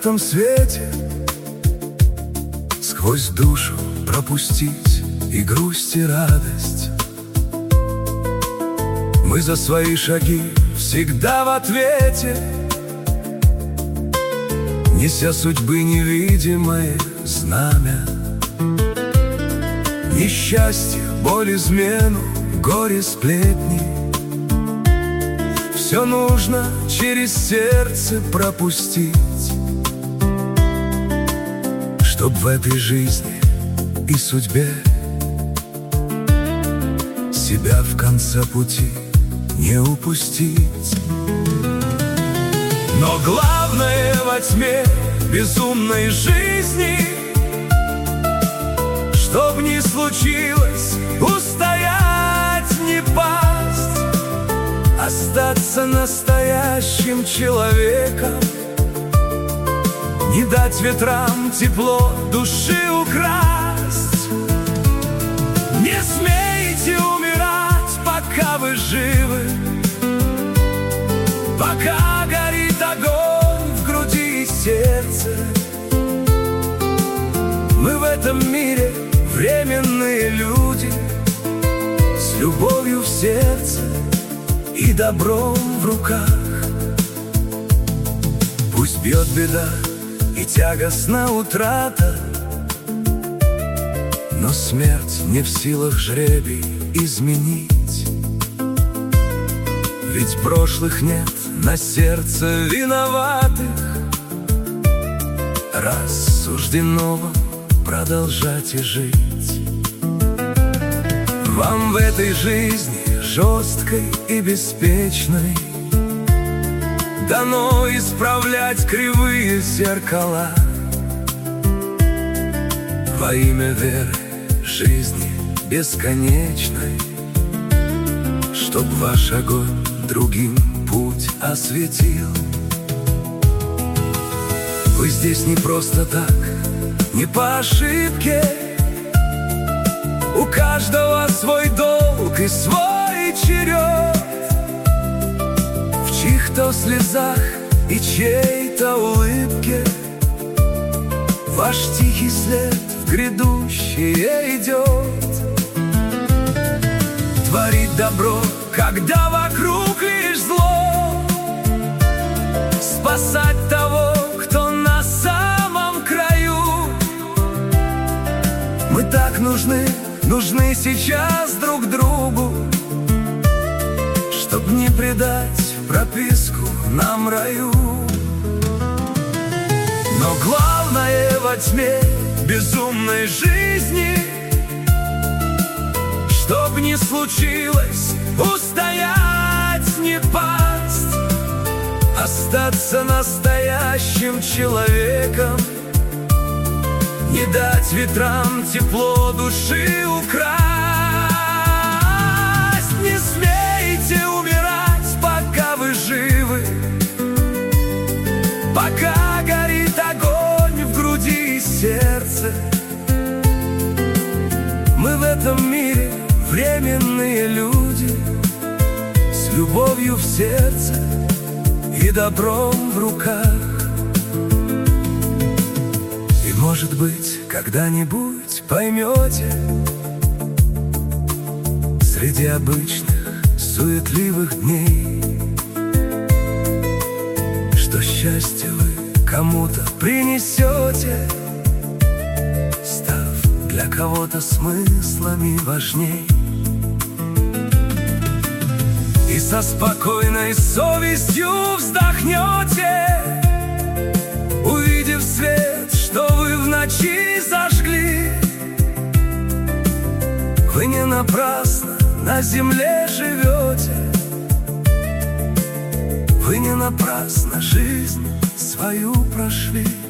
этом свете, сквозь душу пропустить и грусть, и радость. Мы за свои шаги всегда в ответе, неся судьбы невидимое знамя. Несчастье, боль, измену, горе, сплетни, все нужно через сердце пропустить, чтоб в этой жизни и судьбе себя в конце пути не упустить. Но главное во тьме безумной жизни, чтоб ни случилось, устоять, не пасть, остаться настоящим человеком, не дать ветрам тепло души украсть. Не смейте умирать, пока вы живы, пока горит огонь в груди и сердце. Мы в этом мире временные люди, с любовью в сердце и добром в руках. Пусть бьет беда и тягостна утрата, но смерть не в силах жребий изменить. Ведь прошлых нет на сердце виноватых, раз суждено вам продолжать и жить. Вам в этой жизни жесткой и беспечной дано исправлять кривые зеркала во имя веры жизни бесконечной, чтоб ваш огонь другим путь осветил. Вы здесь не просто так, не по ошибке. У каждого свой долг и свой черед, в чьих-то слезах и чьей-то улыбке ваш тихий след в грядущее идет. Творить добро, когда вокруг лишь зло, спасать того, кто на самом краю. Мы так нужны сейчас друг другу, чтоб не предать прописку нам раю. Но главное во тьме безумной жизни, чтоб не случилось, устоять, не пасть, остаться настоящим человеком, не дать ветрам тепло души украсть. Не смейте умирать, пока вы живы, пока горит огонь в груди и сердце. Мы в этом мире временные люди, с любовью в сердце и добром в руках. Может быть, когда-нибудь поймете, среди обычных суетливых дней, что счастье вы кому-то принесете, став для кого-то смыслами важней. И со спокойной совестью вздохнете, увидев свет, что вы в ночи зажгли. Вы не напрасно на земле живете, вы не напрасно жизнь свою прошли.